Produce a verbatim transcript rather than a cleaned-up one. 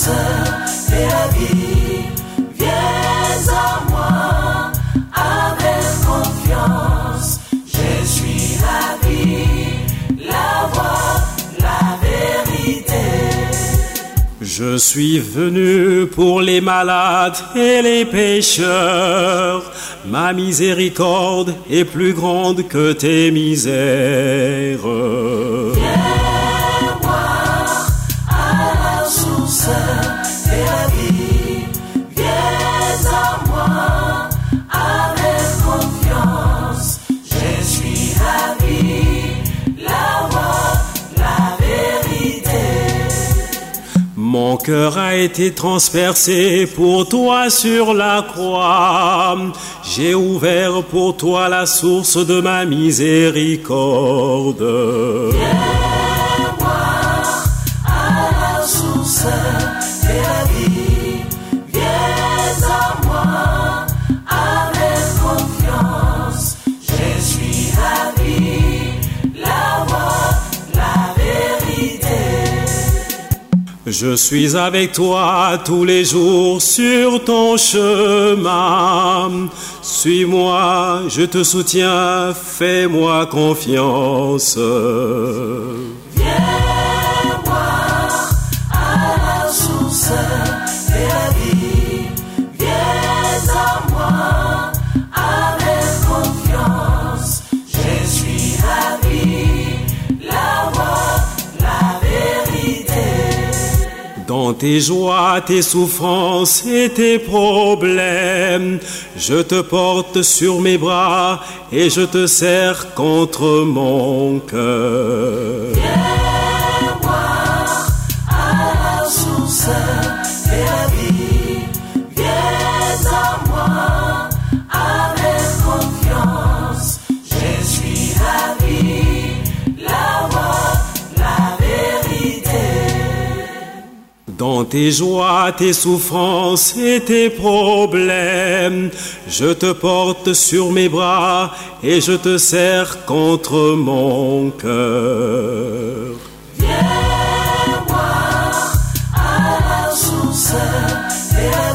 source de la vie. Viens à moi avec confiance. Je suis la vie, la voie, la vérité. Je suis venu pour les malades et les pécheurs. Ma miséricorde est plus grande que tes misères. Viens boire à la source de la vie. Viens à moi avec confiance. Je suis la vie, la voie, la vérité. Mon cœur a été transpercé pour toi sur la croix. J'ai ouvert pour toi la source de ma miséricorde. Viens boire à la source de la vie. Viens à moi avec confiance. Je suis la vie, la voie, la vérité. Je suis avec toi tous les jours sur ton chemin. Suis-moi, je te soutiens, fais-moi confiance. Viens boire à la source de la vie. Viens à moi avec confiance. Je suis la vie, la voie, la vérité. Dans tes joies, tes souffrances et tes problèmes, je te porte sur mes bras et je te serre contre mon cœur. Viens boire à la source de la vie. Viens à moi avec confiance. Je suis la vie, la voie, la vérité. Dans tes joies, tes souffrances et tes problèmes, je te porte sur mes bras et je te serre contre mon cœur. Viens boire à la source de la